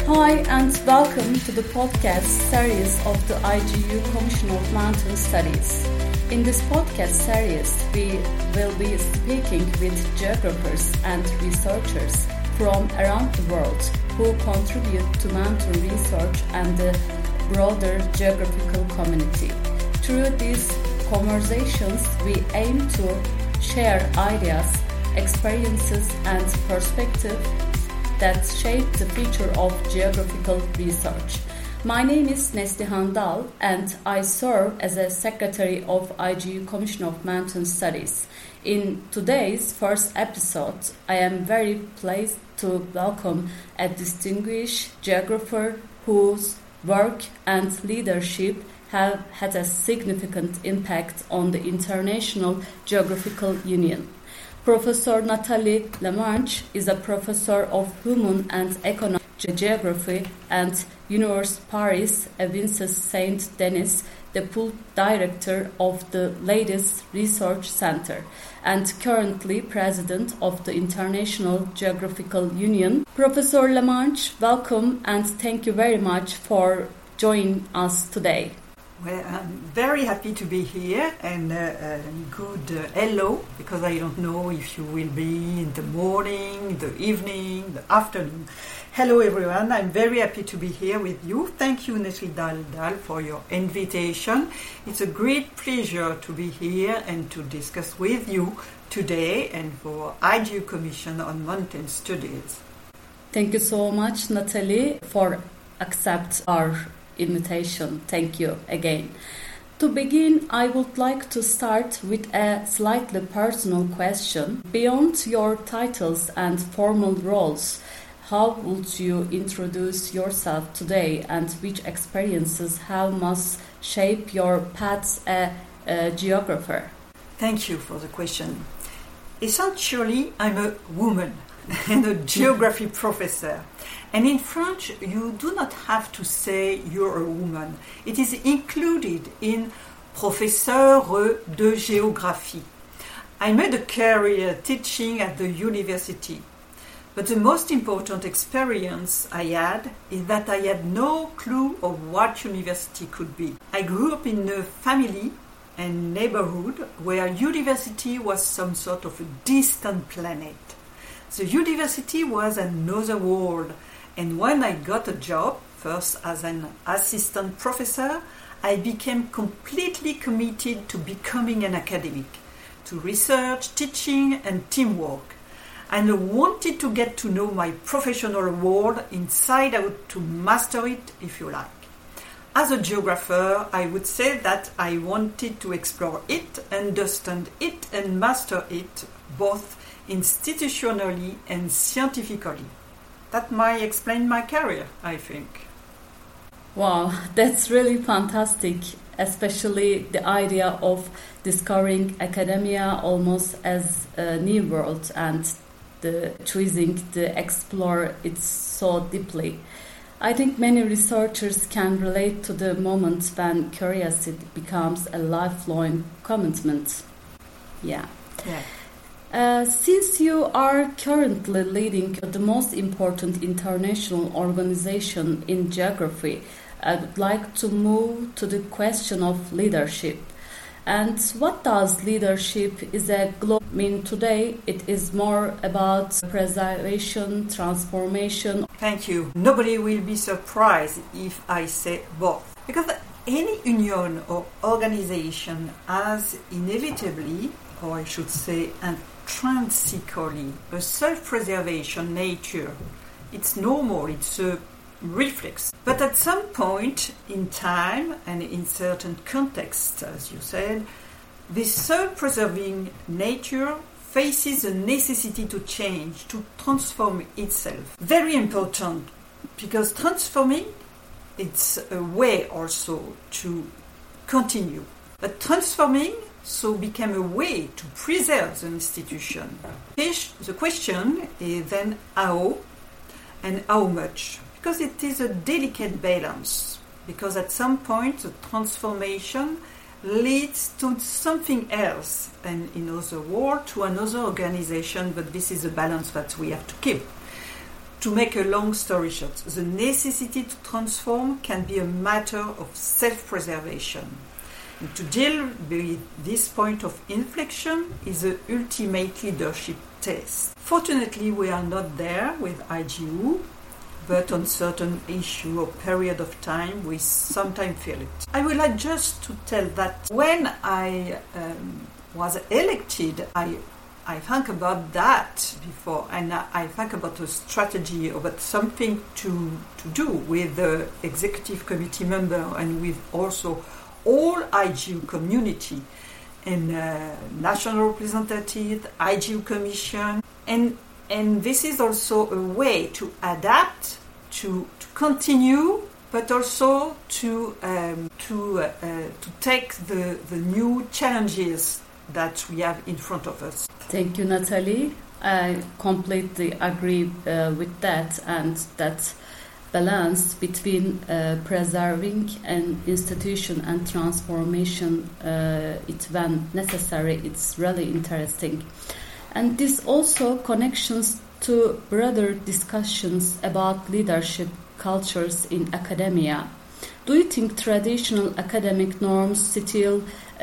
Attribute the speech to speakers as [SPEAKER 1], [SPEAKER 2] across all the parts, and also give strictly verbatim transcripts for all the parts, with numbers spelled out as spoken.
[SPEAKER 1] Hi and welcome to the podcast series of the I G U Commission of Mountain Studies. In this podcast series, we will be speaking with geographers and researchers from around the world who contribute to mountain research and the broader geographical community. Through these conversations, we aim to share ideas, experiences, and perspectives that shape the future of geographical research. My name is Neslihan Dal and I serve as a Secretary of I G U Commission of Mountain Studies. In today's first episode, I am very pleased to welcome a distinguished geographer whose work and leadership have had a significant impact on the International Geographical Union. Professor Nathalie Lamarche is a professor of human and economic geography at Université Paris Vincent Saint-Denis, the pool director of the latest research center, and currently president of the International Geographical Union. Professor Lamarche, welcome and thank you very much for joining us today.
[SPEAKER 2] Well, I'm very happy to be here and uh, uh, good uh, hello, because I don't know if you will be in the morning, the evening, the afternoon. Hello everyone, I'm very happy to be here with you. Thank you Neslihan Dal for your invitation. It's a great pleasure to be here and to discuss with you today and for I G U Commission on Mountain Studies.
[SPEAKER 1] Thank you so much, Nathalie, for accept our invitation. Thank you again. To begin, I would like to start with a slightly personal question. Beyond your titles and formal roles, how would you introduce yourself today and which experiences have must shape your path as a geographer?
[SPEAKER 2] Thank you for the question. Essentially, I'm a woman and a geography professor. And in French, you do not have to say you're a woman. It is included in professeur de géographie. I made a career teaching at the university. But the most important experience I had is that I had no clue of what university could be. I grew up in a family and neighborhood where university was some sort of a distant planet. The university was another world, and when I got a job, first as an assistant professor, I became completely committed to becoming an academic, to research, teaching, and teamwork. And I wanted to get to know my professional world inside out, to master it, if you like. As a geographer, I would say that I wanted to explore it, understand it, and master it, both institutionally and scientifically. That might explain my career, I think.
[SPEAKER 1] Wow, that's really fantastic, especially the idea of discovering academia almost as a new world and the choosing to explore it so deeply. I think many researchers can relate to the moment when curiosity becomes a lifelong commitment. Yeah.
[SPEAKER 2] Yeah.
[SPEAKER 1] Uh, since you are currently leading the most important international organization in geography, I would like to move to the question of leadership. And what does leadership is a global mean today? It is more about preservation, transformation.
[SPEAKER 2] Thank you. Nobody will be surprised if I say both. Because any union or organization has inevitably, or I should say intrinsically, a self-preservation nature. It's normal, it's a reflex. But at some point in time and in certain contexts, as you said, this self-preserving nature faces a necessity to change, to transform itself. Very important, because transforming, it's a way also to continue. But transforming so became a way to preserve the institution. The question is then how and how much, because it is a delicate balance, because at some point the transformation leads to something else, and in other words, to another organization, but this is a balance that we have to keep. To make a long story short, the necessity to transform can be a matter of self-preservation. And to deal with this point of inflection is the ultimate leadership test. Fortunately, we are not there with I G U, but on certain issue or period of time, we sometimes feel it. I would like just to tell that when I um, was elected, I I think about that before, and I think about a strategy, about something to to do with the executive committee member and with also all I G U community and uh, national representative, I G U commission, and and this is also a way to adapt, to to continue, but also to um, to uh, uh, to take the the new challenges that we have in front of us.
[SPEAKER 1] Thank you, Nathalie. I completely agree uh, with that, and that balance between uh, preserving an institution and transformation uh, it when necessary, it's really interesting. And this also connections to broader discussions about leadership cultures in academia. Do you think traditional academic norms still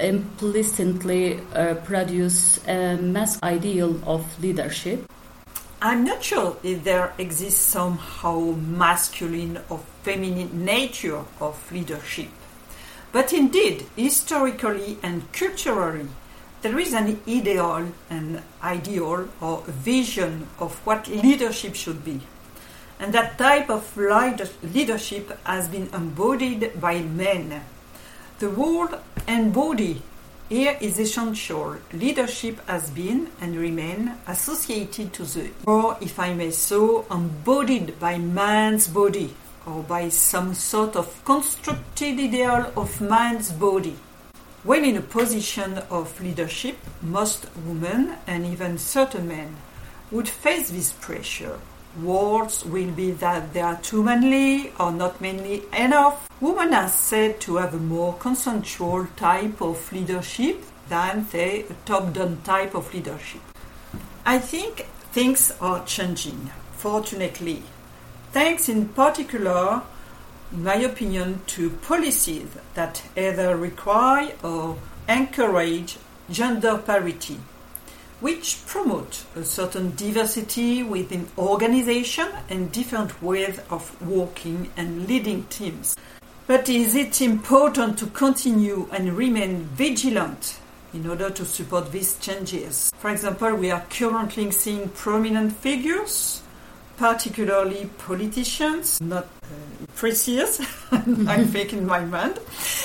[SPEAKER 1] implicitly uh, produce a mass ideal of leadership?
[SPEAKER 2] I'm not sure if there exists somehow masculine or feminine nature of leadership. But indeed, historically and culturally, there is an ideal, an ideal or a vision of what leadership should be. And that type of leadership has been embodied by men. The word embody here is essential. Leadership has been and remains associated to the, or if I may so, embodied by man's body, or by some sort of constructed ideal of man's body. When in a position of leadership, most women and even certain men would face this pressure. Words will be that they are too manly or not manly enough. Women are said to have a more consensual type of leadership than, say, a top-down type of leadership. I think things are changing, fortunately. Thanks in particular, in my opinion, to policies that either require or encourage gender parity, which promote a certain diversity within organization and different ways of working and leading teams. But is it important to continue and remain vigilant in order to support these changes? For example, we are currently seeing prominent figures, particularly politicians, not uh, precious, I think in my mind,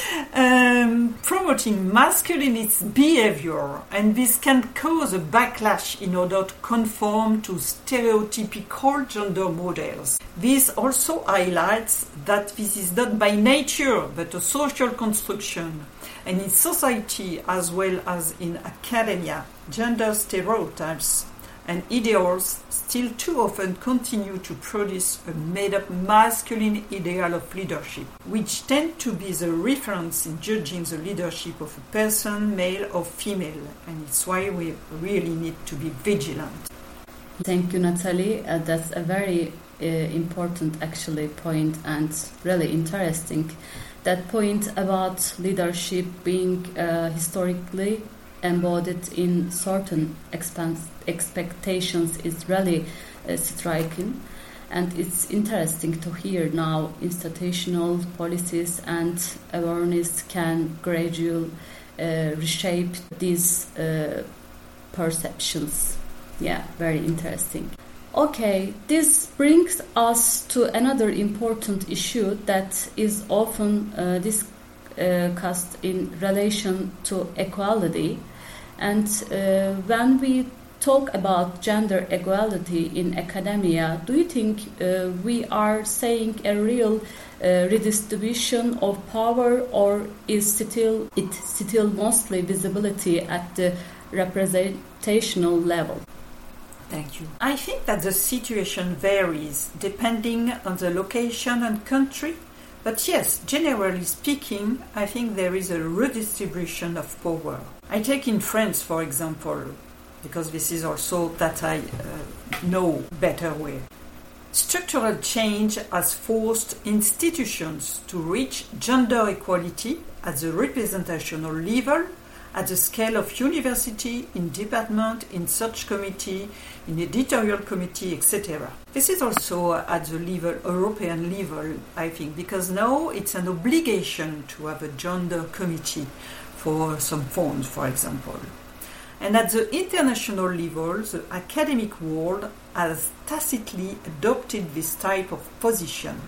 [SPEAKER 2] um, promoting masculinist behavior, and this can cause a backlash in order to conform to stereotypical gender models. This also highlights that this is not by nature but a social construction, and in society as well as in academia, gender stereotypes and ideals still too often continue to produce a made-up masculine ideal of leadership, which tend to be the reference in judging the leadership of a person, male or female, and it's why we really need to be vigilant.
[SPEAKER 1] Thank you, Nathalie. Uh, that's a very uh, important, actually, point, and really interesting. That point about leadership being uh, historically embodied in certain expans- expectations is really uh, striking, and it's interesting to hear now institutional policies and awareness can gradually uh, reshape these uh, perceptions. Yeah, very interesting. Okay, this brings us to another important issue that is often uh, discussed in relation to equality. And uh, when we talk about gender equality in academia, do you think uh, we are saying a real uh, redistribution of power, or is still it still mostly visibility at the representational level?
[SPEAKER 2] Thank you. I think that the situation varies depending on the location and country. But yes, generally speaking, I think there is a redistribution of power. I take in France, for example, because this is also that I uh, know better way. Structural change has forced institutions to reach gender equality at the representational level, at the scale of university, in department, in search committee, in editorial committee, et cetera. This is also at the level, European level, I think, because now it's an obligation to have a gender committee for some funds, for example. And at the international level, the academic world has tacitly adopted this type of position.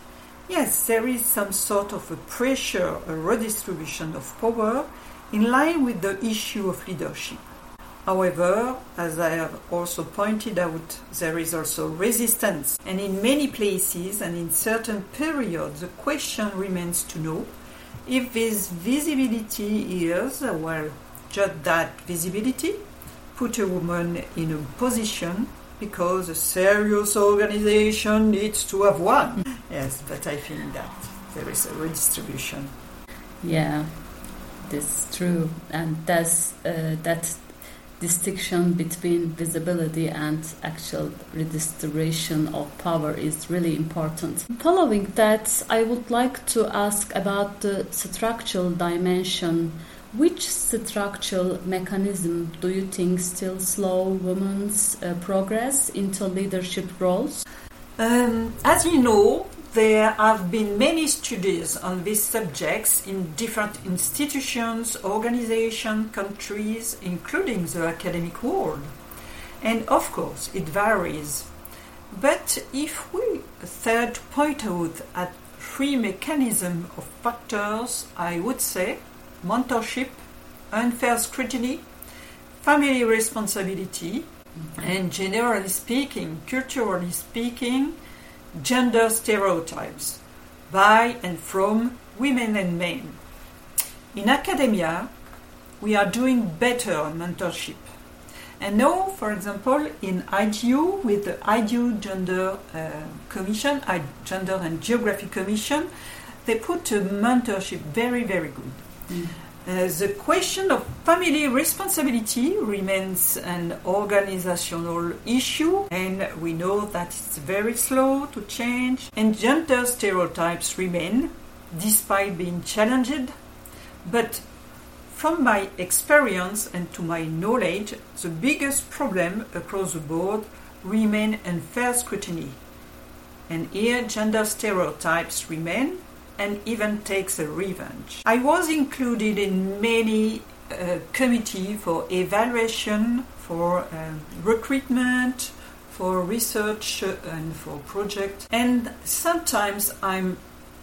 [SPEAKER 2] Yes, there is some sort of a pressure, a redistribution of power in line with the issue of leadership. However, as I have also pointed out, there is also resistance. And in many places and in certain periods, the question remains to know if this visibility is, well, just that visibility, put a woman in a position because a serious organization needs to have one. Yes, but I think that there is a redistribution.
[SPEAKER 1] Yeah, that's true. And that's, uh, that distinction between visibility and actual redistribution of power is really important. Following that, I would like to ask about the structural dimension. Which structural mechanism do you think still slow women's uh, progress into leadership roles?
[SPEAKER 2] Um, as you know, there have been many studies on these subjects in different institutions, organizations, countries, including the academic world. And of course, it varies. But if we third point out at three mechanisms of factors, I would say mentorship, unfair scrutiny, family responsibility, mm-hmm. and generally speaking, culturally speaking, gender stereotypes by and from women and men. In academia, we are doing better on mentorship. And now, for example, in I G U, with the I G U Gender uh, Commission, I, Gender and Geography Commission, they put a mentorship very, very good. Mm. Uh, the question of family responsibility remains an organizational issue, and we know that it's very slow to change, and gender stereotypes remain, despite being challenged. But from my experience and to my knowledge, the biggest problem across the board remain unfair scrutiny. And here gender stereotypes remain, and even takes a revenge. I was included in many uh, committees for evaluation, for um, recruitment, for research uh, and for projects. And sometimes I'm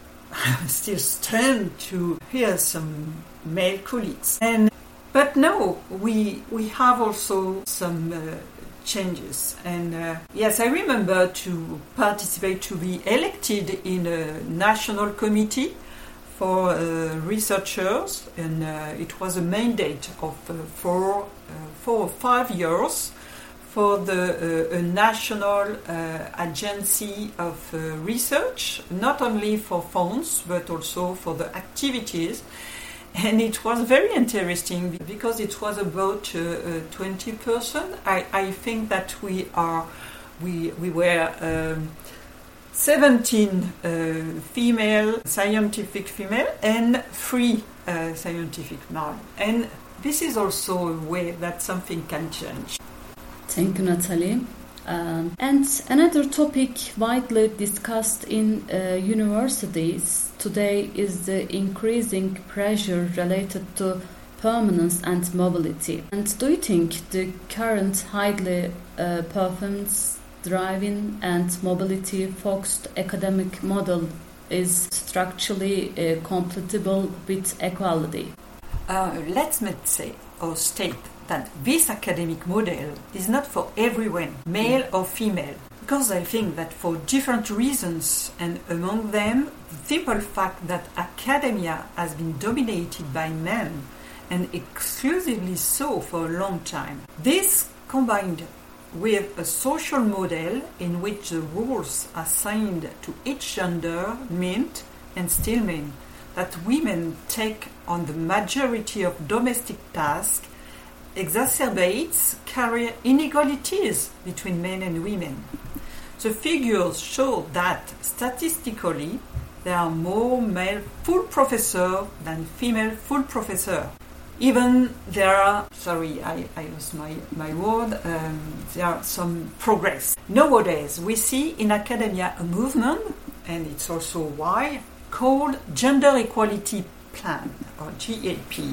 [SPEAKER 2] still stunned to hear some male colleagues. And but no, we we have also some uh, changes. And uh, yes, I remember to participate, to be elected in a national committee for uh, researchers, and uh, it was a mandate of uh, four, uh, four or five years for the uh, a national uh, agency of uh, research, not only for funds but also for the activities. And it was very interesting because it was about uh, uh, twenty percent. I, I think that we are we we were um, seventeen uh, female scientific female and three uh, scientific male. And this is also a way that something can change.
[SPEAKER 1] Thank you, Natalie. Um, and another topic widely discussed in uh, universities today is the increasing pressure related to permanence and mobility. And do you think the current highly uh, performance-driven and mobility-focused academic model is structurally uh, compatible with equality?
[SPEAKER 2] Uh, let's say or state that this academic model is not for everyone, male or female, because I think that for different reasons, and among them, the simple fact that academia has been dominated by men, and exclusively so for a long time. This, combined with a social model in which the roles assigned to each gender meant, and still mean, that women take on the majority of domestic tasks, exacerbates career inequalities between men and women. the figures show that statistically there are more male full professors than female full professors. Even there are, sorry, I, I lost my, my word, um, there are some progress. Nowadays, we see in academia a movement, and it's also why, called Gender Equality Plan, or G E P.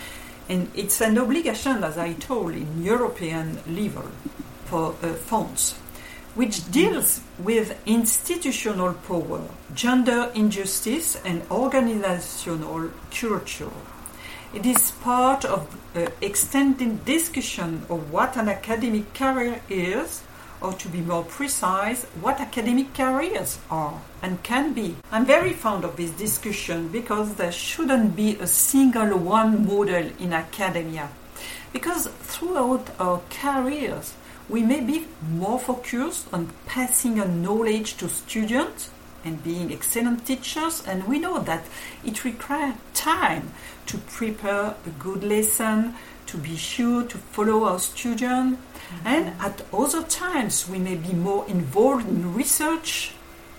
[SPEAKER 2] And it's an obligation, as I told, in European level for uh, funds, which deals with institutional power, gender injustice, and organizational culture. It is part of uh, extended discussion of what an academic career is, or to be more precise, what academic careers are and can be. I'm very fond of this discussion because there shouldn't be a single one model in academia. Because throughout our careers, we may be more focused on passing on knowledge to students and being excellent teachers, and we know that it requires time to prepare a good lesson, to be sure to follow our students, mm-hmm. and at other times we may be more involved in research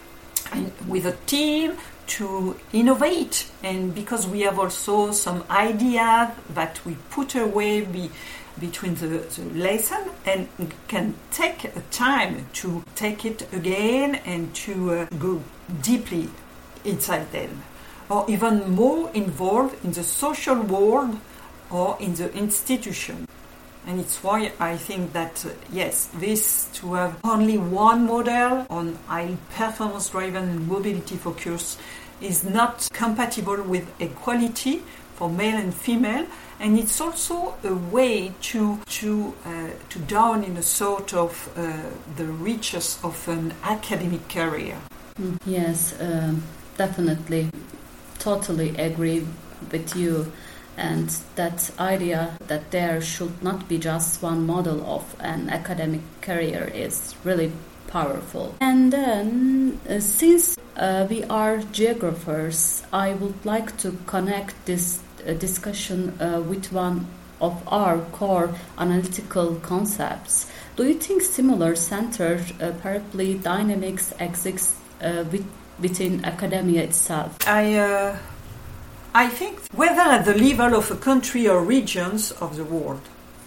[SPEAKER 2] and with a team to innovate, and because we have also some ideas that we put away be, between the, the lesson and can take a time to take it again and to uh, go deeply inside them, or even more involved in the social world or in the institution. And it's why I think that, uh, yes, this to have only one model on high performance driven and mobility focus is not compatible with equality for male and female, and it's also a way to to uh, to down in a sort of uh, the riches of an academic career.
[SPEAKER 1] Yes, um, definitely, totally agree with you, and that idea that there should not be just one model of an academic career is really powerful. And then, uh, since uh, we are geographers, I would like to connect this uh, discussion uh, with one of our core analytical concepts. Do you think similar center uh, paraply dynamics exists uh, with, within academia itself?
[SPEAKER 2] I uh, I think whether at the level of a country or regions of the world,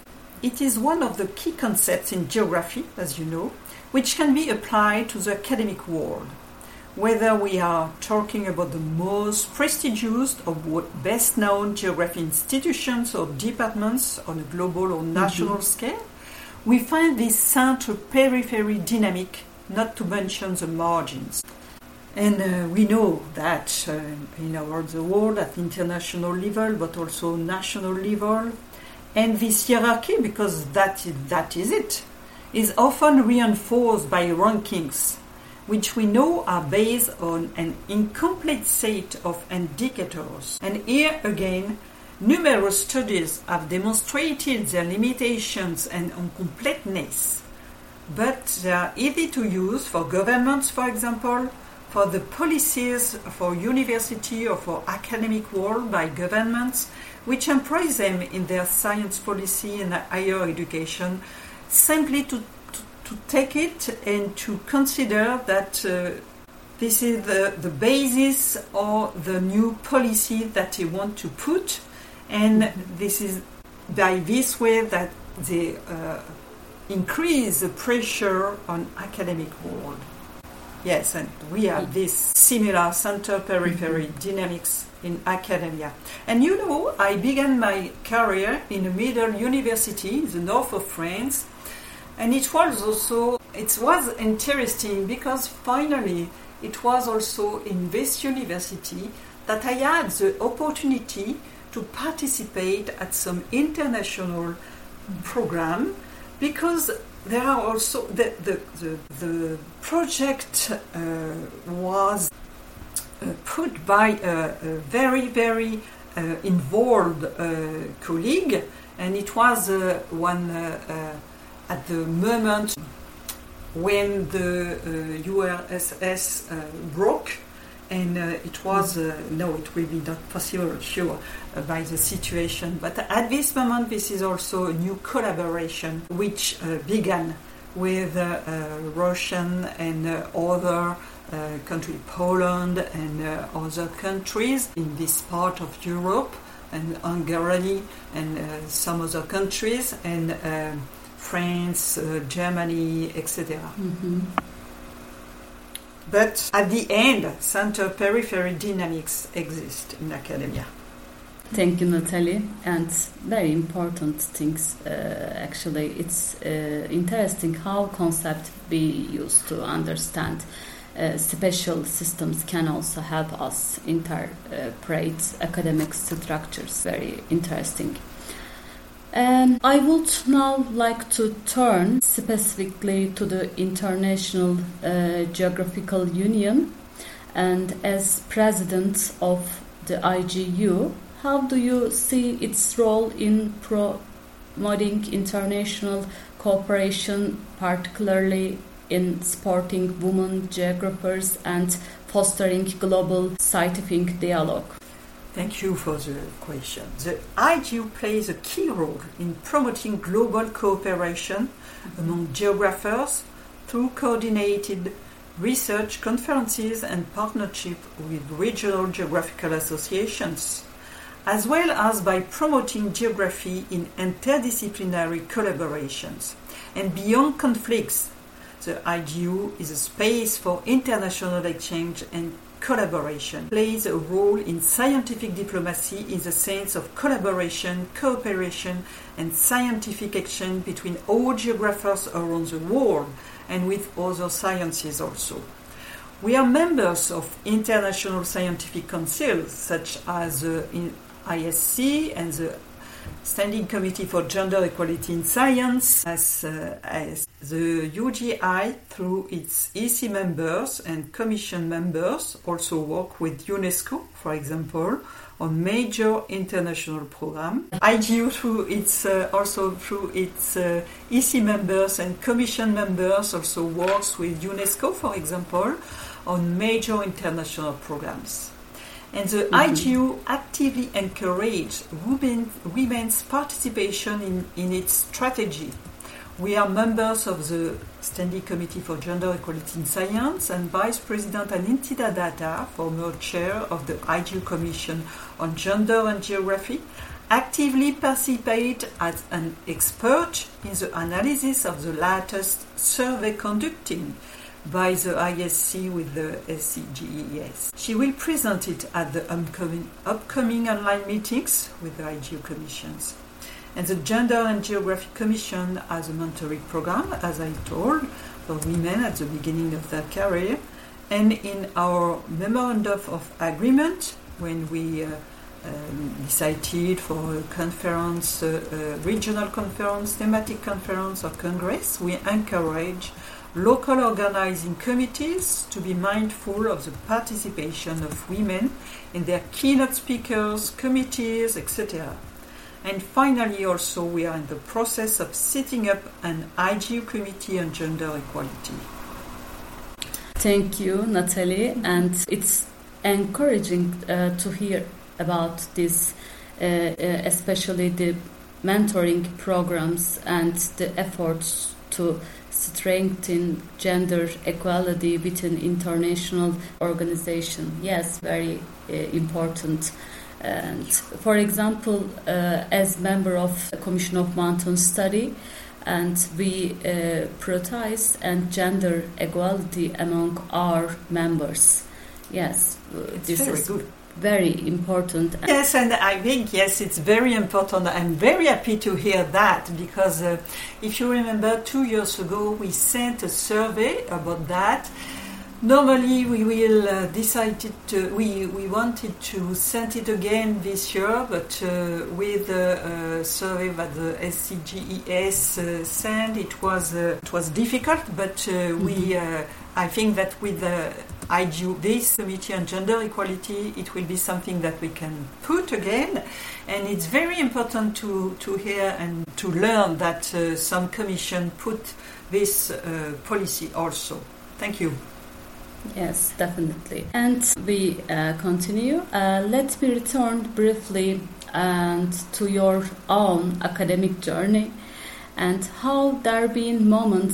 [SPEAKER 2] it is one of the key concepts in geography, as you know, which can be applied to the academic world. Whether we are talking about the most prestigious or best known geography institutions or departments on a global or national mm-hmm. scale, we find this center-periphery dynamic, not to mention the margins. And uh, we know that uh, in our the world at international level, but also national level, and this hierarchy, because that is, that is it, is often reinforced by rankings, which we know are based on an incomplete set of indicators. And here again, numerous studies have demonstrated their limitations and incompleteness, but they are easy to use for governments, for example, for the policies for university or for academic world by governments, which employ them in their science policy and higher education, simply to, to, to take it and to consider that uh, this is the, the basis or the new policy that they want to put, and this is by this way that they uh, increase the pressure on academic world. Yes, and we have this similar center-periphery mm-hmm. dynamics in academia. And you know, I began my career in a middle university in the north of France, and it was also, it was interesting because finally it was also in this university that I had the opportunity to participate at some international program, because there are also the the the, the project uh, was uh, put by a, a very very uh, involved uh, colleague, and it was uh, one uh, uh, at the moment when the uh, U R S S uh, broke. And uh, it was, uh, no, it will be not possible, sure, uh, by the situation. But at this moment, this is also a new collaboration which uh, began with uh, uh, Russian and uh, other uh, countries, Poland and uh, other countries in this part of Europe, and Hungary and uh, some other countries, and uh, France, uh, Germany, et cetera.
[SPEAKER 1] Mm-hmm.
[SPEAKER 2] But at the end, center-periphery dynamics exist in academia.
[SPEAKER 1] Thank you, Natalie. And very important things, uh, actually. It's uh, interesting how concept we use to understand uh, special systems can also help us interpret academic structures. Very interesting. Um, I would now like to turn specifically to the International uh, Geographical Union, and as president of the I G U, how do you see its role in promoting international cooperation, particularly in supporting women geographers and fostering global scientific dialogue?
[SPEAKER 2] Thank you for the question. The I G U plays a key role in promoting global cooperation among geographers through coordinated research conferences and partnership with regional geographical associations, as well as by promoting geography in interdisciplinary collaborations. And beyond conflicts, the I G U is a space for international exchange and collaboration, plays a role in scientific diplomacy in the sense of collaboration, cooperation, and scientific exchange between all geographers around the world and with other sciences also. We are members of international scientific councils such as the I S C and the Standing Committee for Gender Equality in Science, as, uh, as the U G I, through its E C members and Commission members, also work with UNESCO, for example, on major international programs. I G U, through its uh, also through its uh, E C members and Commission members, also works with UNESCO, for example, on major international programs. And the mm-hmm. I G U actively encourages women, women's participation in, in its strategy. We are members of the Standing Committee for Gender Equality in Science, and Vice President Anintita Datta, former chair of the I G U Commission on Gender and Geography, actively participate as an expert in the analysis of the latest survey conducting by the I S C with the S C G E S. She will present it at the upcoming, upcoming online meetings with the I G U commissions. And the Gender and Geography Commission has a mentoring program, as I told, for women at the beginning of their career. And in our Memorandum of Agreement, when we uh, um, decided for a conference, uh, uh, regional conference, thematic conference or congress, we encourage local organizing committees to be mindful of the participation of women in their keynote speakers, committees, et cetera. And finally, also, we are in the process of setting up an I G U committee on gender equality.
[SPEAKER 1] Thank you, Natalie. And it's encouraging uh, to hear about this, uh, uh, especially the mentoring programs and the efforts to strengthen gender equality within international organization. Yes, very uh, important. And for example, uh, as member of the Commission of Mountain Study, and we uh, prioritize and gender equality among our members. Yes,
[SPEAKER 2] it's
[SPEAKER 1] this
[SPEAKER 2] very
[SPEAKER 1] is
[SPEAKER 2] good.
[SPEAKER 1] Very important.
[SPEAKER 2] Yes, and I think, yes, it's very important. I'm very happy to hear that, because uh, if you remember, two years ago we sent a survey about that. Normally we will uh, decided to, we, we wanted to send it again this year, but uh, with the uh, survey that the S C G E S uh, sent, it was uh, it was difficult, but uh, mm-hmm. we uh, I think that with the I G U, this Committee on Gender Equality, it will be something that we can put again. And it's very important to, to hear and to learn that uh, some commission put this uh, policy also. Thank you.
[SPEAKER 1] Yes, definitely. And we uh, continue. Uh, let me return briefly and to your own academic journey and how there have been moments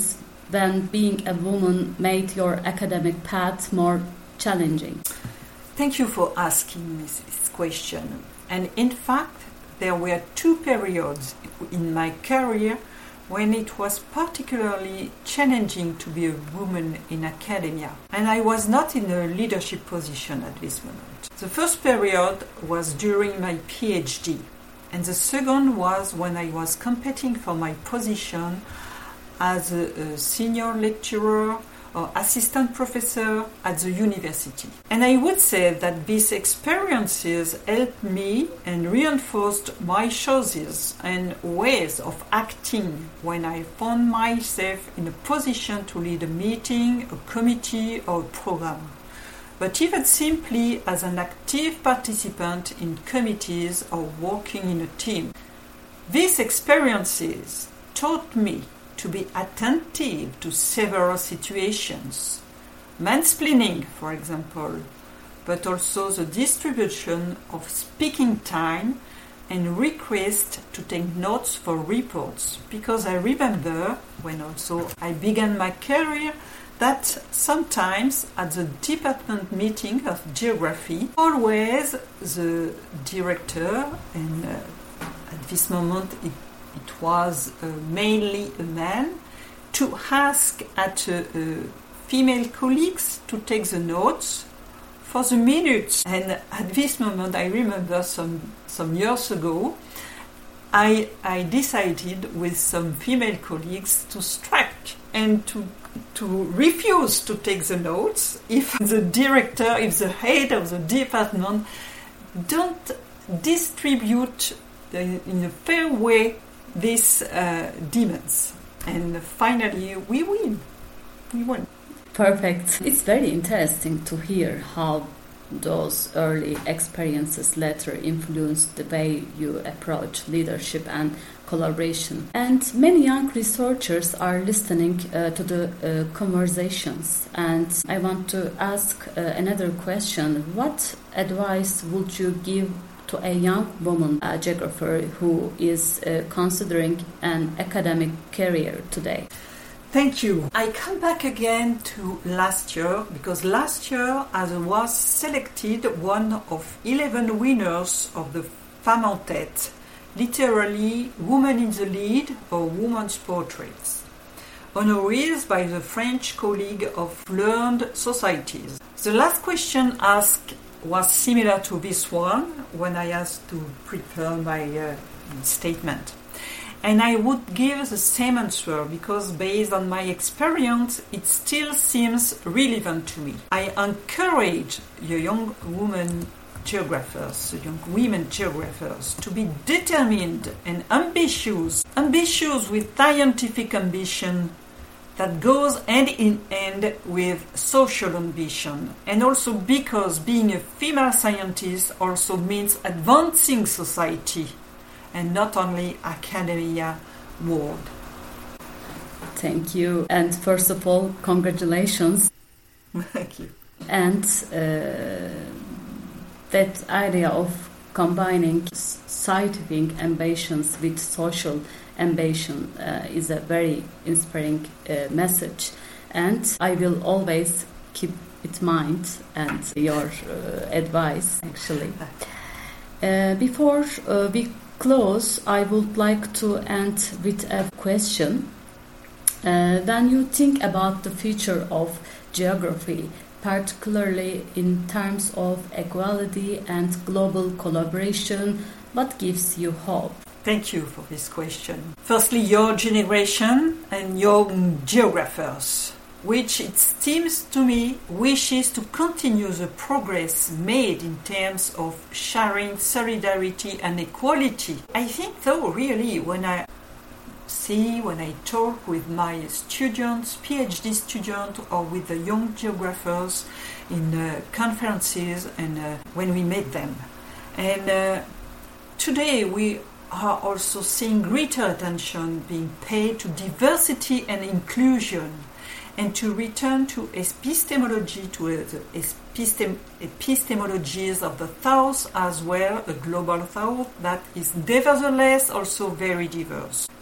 [SPEAKER 1] when being a woman made your academic path more challenging?
[SPEAKER 2] Thank you for asking me this question. And in fact, there were two periods in my career when it was particularly challenging to be a woman in academia. And I was not in a leadership position at this moment. The first period was during my PhD, and the second was when I was competing for my position as a, a senior lecturer or assistant professor at the university. And I would say that these experiences helped me and reinforced my choices and ways of acting when I found myself in a position to lead a meeting, a committee, or a program. But even simply as an active participant in committees or working in a team. These experiences taught me to be attentive to several situations, mansplaining, for example, but also the distribution of speaking time and request to take notes for reports, because I remember when also I began my career that sometimes at the department meeting of geography, always the director, and uh, at this moment it It was uh, mainly a man, to ask at uh, uh, female colleagues to take the notes for the minutes. And at this moment, I remember some some years ago, I I decided with some female colleagues to strike and to to refuse to take the notes if the director, if the head of the department don't distribute uh, in a fair way these uh, demands. And finally we win. We won.
[SPEAKER 1] Perfect. It's very interesting to hear how those early experiences later influenced the way you approach leadership and collaboration. And many young researchers are listening uh, to the uh, conversations. And I want to ask uh, another question. What advice would you give to a young woman uh, geographer who is uh, considering an academic career today?
[SPEAKER 2] Thank you. I come back again to last year, because last year I was selected one of eleven winners of the Femmes en Tête, literally Women in the Lead or Women's Portraits, honorees by the French Colleague of Learned Societies. The last question asked was similar to this one when I asked to prepare my uh, statement. And I would give the same answer because based on my experience, it still seems relevant to me. I encourage the young women geographers, the young women geographers, to be determined and ambitious, ambitious with scientific ambition that goes hand in hand with social ambition, and also because being a female scientist also means advancing society and not only academia world.
[SPEAKER 1] Thank you, and first of all, congratulations.
[SPEAKER 2] Thank you.
[SPEAKER 1] And uh, that idea of combining scientific ambitions with social ambition uh, is a very inspiring uh, message, and I will always keep it in mind and your uh, advice actually. Uh, before uh, we close, I would like to end with a question. Uh, when you think about the future of geography, particularly in terms of equality and global collaboration, what gives you hope?
[SPEAKER 2] Thank you for this question. Firstly, your generation and young geographers, which it seems to me wishes to continue the progress made in terms of sharing, solidarity and equality. I think though really when I see, when I talk with my students, PhD students, or with the young geographers in uh, conferences and uh, when we meet them. And uh, today we are also seeing greater attention being paid to diversity and inclusion, and to return to epistemology, to uh, the epistem- epistemologies of the South as well, a global South that is nevertheless also very diverse.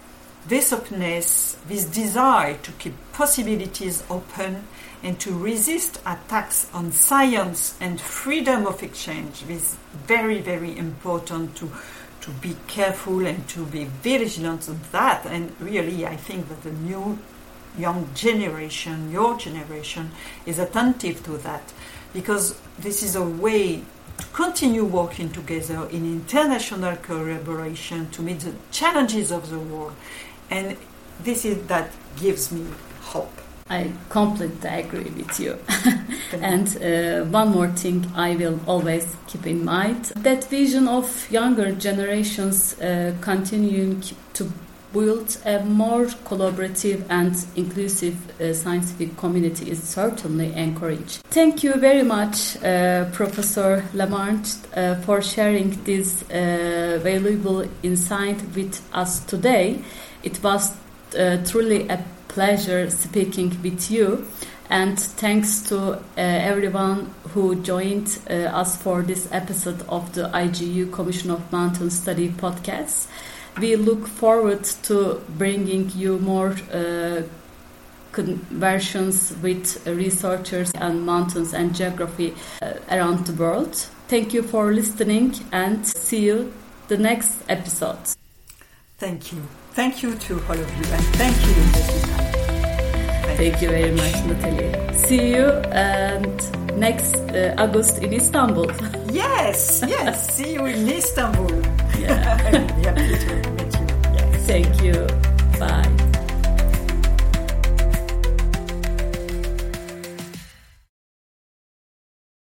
[SPEAKER 2] this openness, this desire to keep possibilities open and to resist attacks on science and freedom of exchange is very, very important to to be careful and to be vigilant of that. And really, I think that the new young generation, your generation, is attentive to that, because this is a way to continue working together in international collaboration to meet the challenges of the world. And this is that gives me hope.
[SPEAKER 1] I completely agree with you. And uh, one more thing I will always keep in mind, that vision of younger generations uh, continuing to build a more collaborative and inclusive uh, scientific community is certainly encouraged. Thank you very much, uh, Professor Lamarche, uh, for sharing this uh, valuable insight with us today. It was uh, truly a pleasure speaking with you, and thanks to uh, everyone who joined uh, us for this episode of the I G U Commission of Mountain Study podcast. We look forward to bringing you more uh, conversations with researchers on mountains and geography uh, around the world. Thank you for listening, and see you the next episode.
[SPEAKER 2] Thank you. Thank you to all of you, and thank you, Jessica. Thank,
[SPEAKER 1] thank you very much, Natalie. See you and next uh, August in Istanbul.
[SPEAKER 2] Yes, yes. See you in Istanbul.
[SPEAKER 1] Yeah.
[SPEAKER 2] I'm happy to meet you. Yes.
[SPEAKER 1] Thank you. Bye.